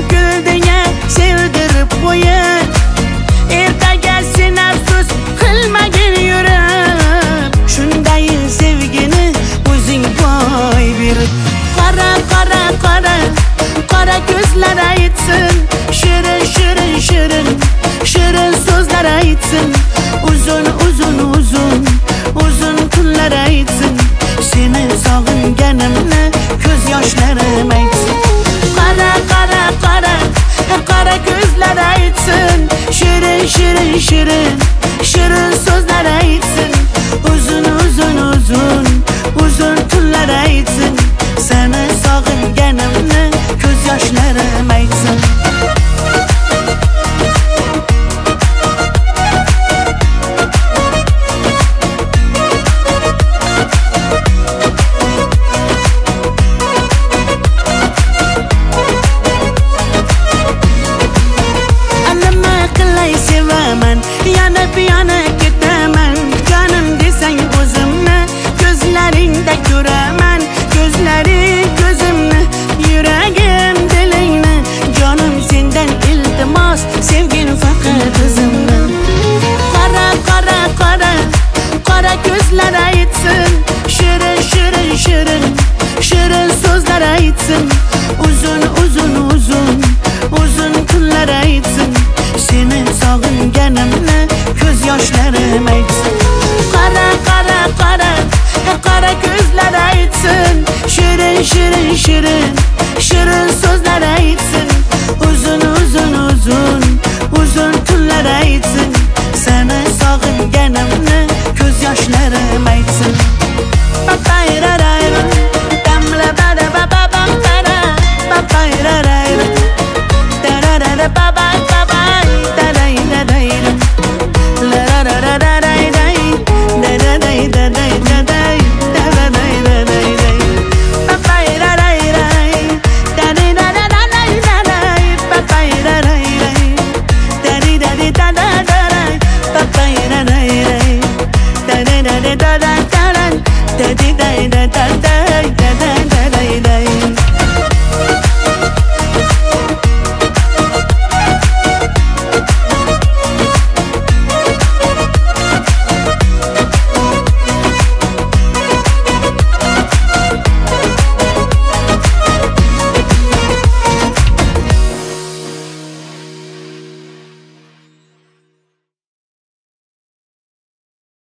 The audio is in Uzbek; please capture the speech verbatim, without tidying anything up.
güldüye sevdirip qo'yib, ertaga sen afsus qilmagin yurib. Shunday sevgini o'zing boy berib, qara qara qara qara ko'zlar aytsin, shirin shirin shirin shirin so'zlar aytsin, uzun uzun uzun uzun kunlar aytsin, seni sog'inganimni ko'z yoshlarim aytsin. Qara qara qara qara ko'zlar aytsin, shirin shirin shirin shirin so'zlar aytsin, uzun uzun uzun uzun kunlar aytsin, seni sog'inganimni ko'z yoshlarim aytsin. Yanıp yanıp gitaman, canım desang o'zimni, ko'zlaringda ko'raman, ko'zlaring ko'zimni, yuragim dilingni, jonim sendan iltimos, sevgin faqat o'zimni. Qara qara qara qara ko'zlar aytsin, shirin shirin shirin shirin so'zlar aytsin, uzun uzun uzun uzun kunlar aytsin, seni sog'inganimni ko'z yoshlarim aytsin. Qara qara qara qara ko'zlar aytsin, shirin shirin shirin shirin so'zlar aytsin, uzun uzun uzun uzun kunlar aytsin, seni sog'inganimni ko'z yoshlarim aytsin.